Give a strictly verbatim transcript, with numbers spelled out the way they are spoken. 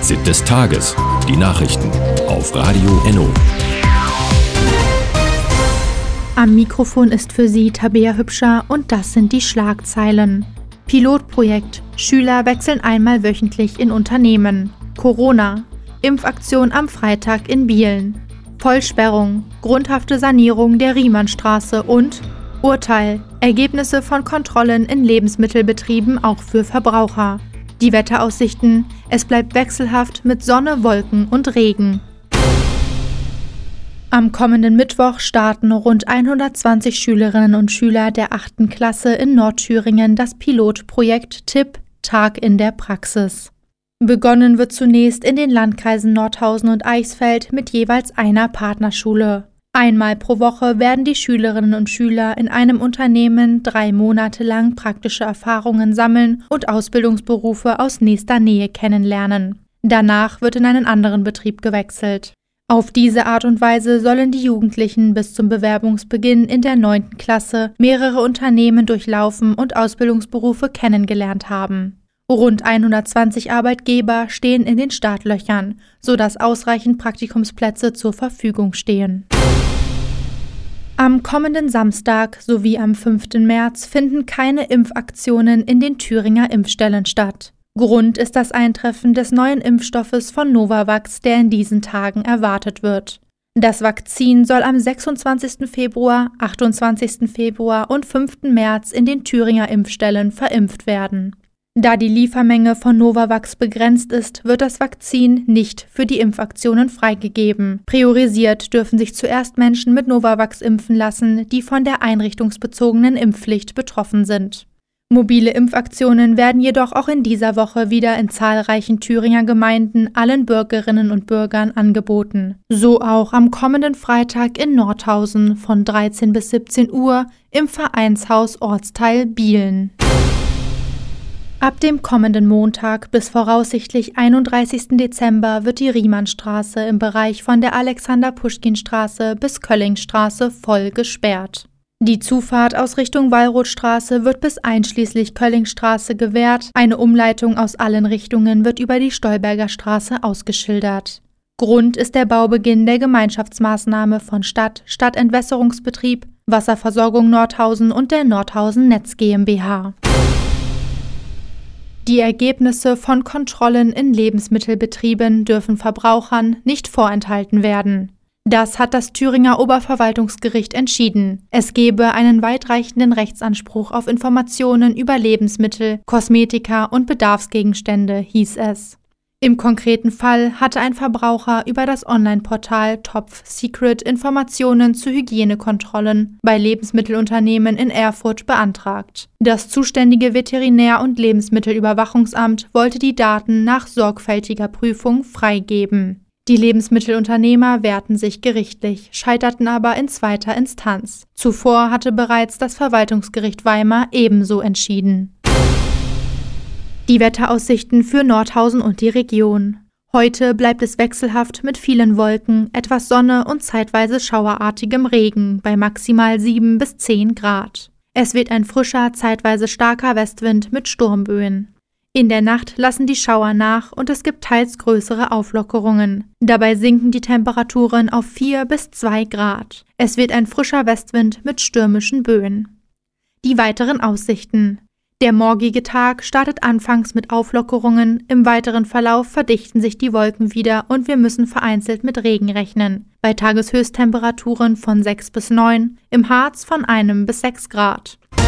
Fazit des Tages. Die Nachrichten auf Radio Enno. Am Mikrofon ist für Sie Tabea Hübscher und das sind die Schlagzeilen. Pilotprojekt. Schüler wechseln einmal wöchentlich in Unternehmen. Corona. Impfaktion am Freitag in Bielen. Vollsperrung. Grundhafte Sanierung der Riemannstraße und Urteil. Ergebnisse von Kontrollen in Lebensmittelbetrieben auch für Verbraucher. Die Wetteraussichten. Es bleibt wechselhaft mit Sonne, Wolken und Regen. Am kommenden Mittwoch starten rund hundertzwanzig Schülerinnen und Schüler der achten Klasse in Nordthüringen das Pilotprojekt T I P – Tag in der Praxis. Begonnen wird zunächst in den Landkreisen Nordhausen und Eichsfeld mit jeweils einer Partnerschule. Einmal pro Woche werden die Schülerinnen und Schüler in einem Unternehmen drei Monate lang praktische Erfahrungen sammeln und Ausbildungsberufe aus nächster Nähe kennenlernen. Danach wird in einen anderen Betrieb gewechselt. Auf diese Art und Weise sollen die Jugendlichen bis zum Bewerbungsbeginn in der neunten Klasse mehrere Unternehmen durchlaufen und Ausbildungsberufe kennengelernt haben. Rund hundertzwanzig Arbeitgeber stehen in den Startlöchern, sodass ausreichend Praktikumsplätze zur Verfügung stehen. Am kommenden Samstag sowie am fünften März finden keine Impfaktionen in den Thüringer Impfstellen statt. Grund ist das Eintreffen des neuen Impfstoffes von Novavax, der in diesen Tagen erwartet wird. Das Vakzin soll am sechsundzwanzigsten Februar, achtundzwanzigsten Februar und fünften März in den Thüringer Impfstellen verimpft werden. Da die Liefermenge von Novavax begrenzt ist, wird das Vakzin nicht für die Impfaktionen freigegeben. Priorisiert dürfen sich zuerst Menschen mit Novavax impfen lassen, die von der einrichtungsbezogenen Impfpflicht betroffen sind. Mobile Impfaktionen werden jedoch auch in dieser Woche wieder in zahlreichen Thüringer Gemeinden allen Bürgerinnen und Bürgern angeboten. So auch am kommenden Freitag in Nordhausen von dreizehn bis siebzehn Uhr im Vereinshaus Ortsteil Bielen. Ab dem kommenden Montag bis voraussichtlich einunddreißigsten Dezember wird die Riemannstraße im Bereich von der Alexander-Puschkin-Straße bis Köllingstraße voll gesperrt. Die Zufahrt aus Richtung Wallrothstraße wird bis einschließlich Köllingstraße gewährt, eine Umleitung aus allen Richtungen wird über die Stolberger Straße ausgeschildert. Grund ist der Baubeginn der Gemeinschaftsmaßnahme von Stadt, Stadtentwässerungsbetrieb, Wasserversorgung Nordhausen und der Nordhausen Netz GmbH. Die Ergebnisse von Kontrollen in Lebensmittelbetrieben dürfen Verbrauchern nicht vorenthalten werden. Das hat das Thüringer Oberverwaltungsgericht entschieden. Es gebe einen weitreichenden Rechtsanspruch auf Informationen über Lebensmittel, Kosmetika und Bedarfsgegenstände, hieß es. Im konkreten Fall hatte ein Verbraucher über das Online-Portal Top Secret Informationen zu Hygienekontrollen bei Lebensmittelunternehmen in Erfurt beantragt. Das zuständige Veterinär- und Lebensmittelüberwachungsamt wollte die Daten nach sorgfältiger Prüfung freigeben. Die Lebensmittelunternehmer wehrten sich gerichtlich, scheiterten aber in zweiter Instanz. Zuvor hatte bereits das Verwaltungsgericht Weimar ebenso entschieden. Die Wetteraussichten für Nordhausen und die Region. Heute bleibt es wechselhaft mit vielen Wolken, etwas Sonne und zeitweise schauerartigem Regen bei maximal sieben bis zehn Grad. Es weht ein frischer, zeitweise starker Westwind mit Sturmböen. In der Nacht lassen die Schauer nach und es gibt teils größere Auflockerungen. Dabei sinken die Temperaturen auf vier bis zwei Grad. Es weht ein frischer Westwind mit stürmischen Böen. Die weiteren Aussichten. Der morgige Tag startet anfangs mit Auflockerungen, im weiteren Verlauf verdichten sich die Wolken wieder und wir müssen vereinzelt mit Regen rechnen. Bei Tageshöchsttemperaturen von sechs bis neun, im Harz von einem bis sechs Grad.